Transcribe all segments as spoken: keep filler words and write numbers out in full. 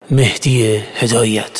مهدی هدایت.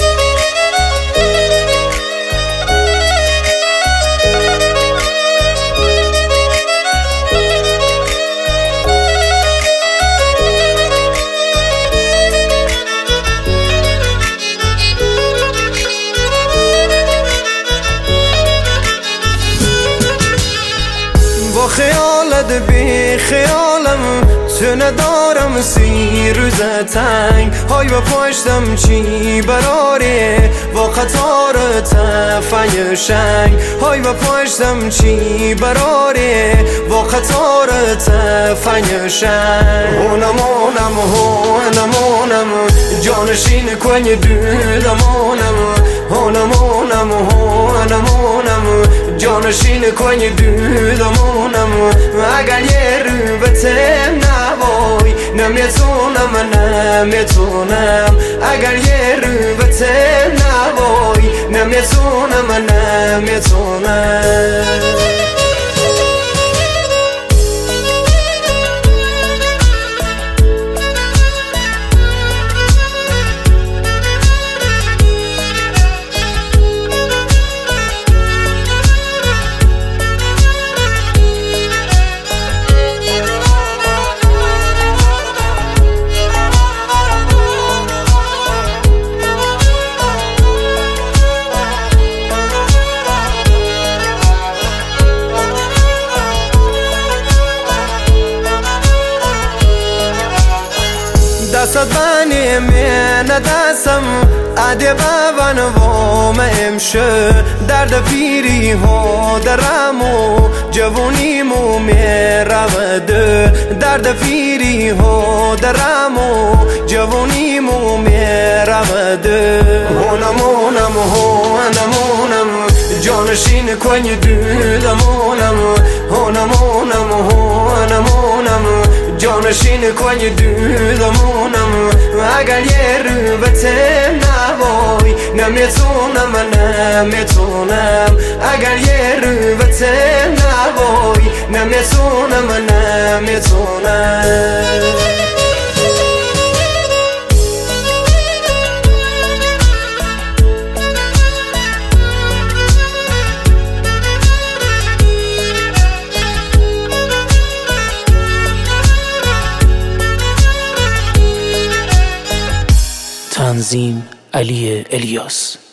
با خیالت بی خیالم تو ندارم سی روز تنگ های با پشتم چی براره با خطار تفنگ شنگ های با پشتم چی براره با خطار تفنگ شنگ هونمونم هونمونم جانشین کنی دودمونم هونمونم هونمونم جانشین کنی دودمونم اگر یه رو بتم نبای نمیتونم نمیتونم اگر یه رو بتم نبای نمیتونم نمیتونم دستت بانی من دستم عدی بابن وام امشه درد پیری ها درمو جوونیمو میرود درد پیری ها درمو جوونیمو میرود هونمونم هونمونم جانشین کنی دودمونم هونمونم هونمونم جانشین کنی دودمونم اگر یه رو بتم نبای نمیتونم نمیتونم اگر یه رو بتم نبای نمیتونم نمیتونم تنظیم علی الیاس.